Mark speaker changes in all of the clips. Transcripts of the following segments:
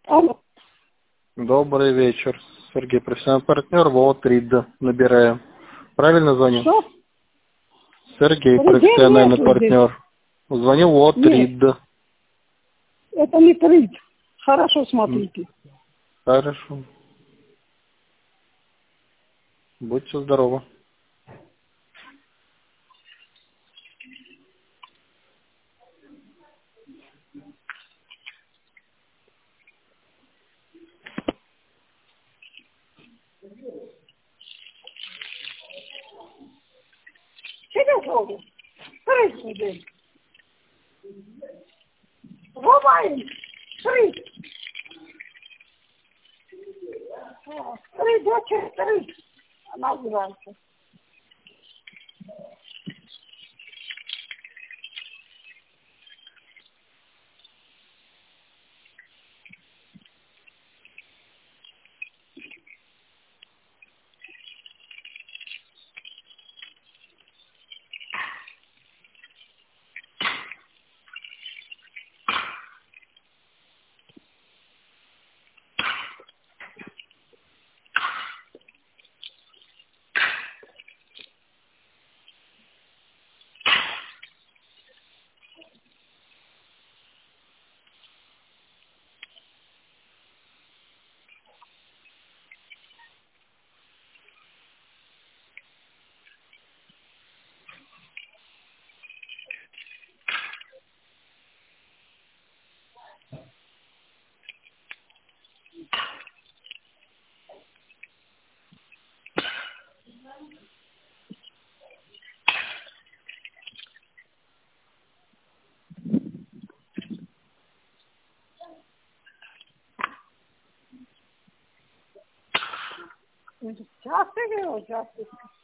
Speaker 1: Алло.
Speaker 2: Добрый вечер. Сергей, профессиональный партнер, вот РИД набираю. Правильно звоню?
Speaker 1: Что?
Speaker 2: Сергей,
Speaker 1: Людей
Speaker 2: профессиональный
Speaker 1: нету здесь.
Speaker 2: партнер. Звоню вот
Speaker 1: Нет,
Speaker 2: РИД.
Speaker 1: это не крыть. Хорошо смотрите.
Speaker 2: Хорошо. Будьте здоровы.
Speaker 1: Телефон. Крыть здесь. Бывает. Крыть. Крыть, дочь, крыть. Она называется. Часто говорю, часто.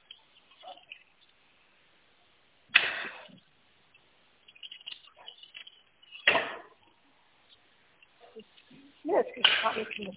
Speaker 1: Нет, хорошо.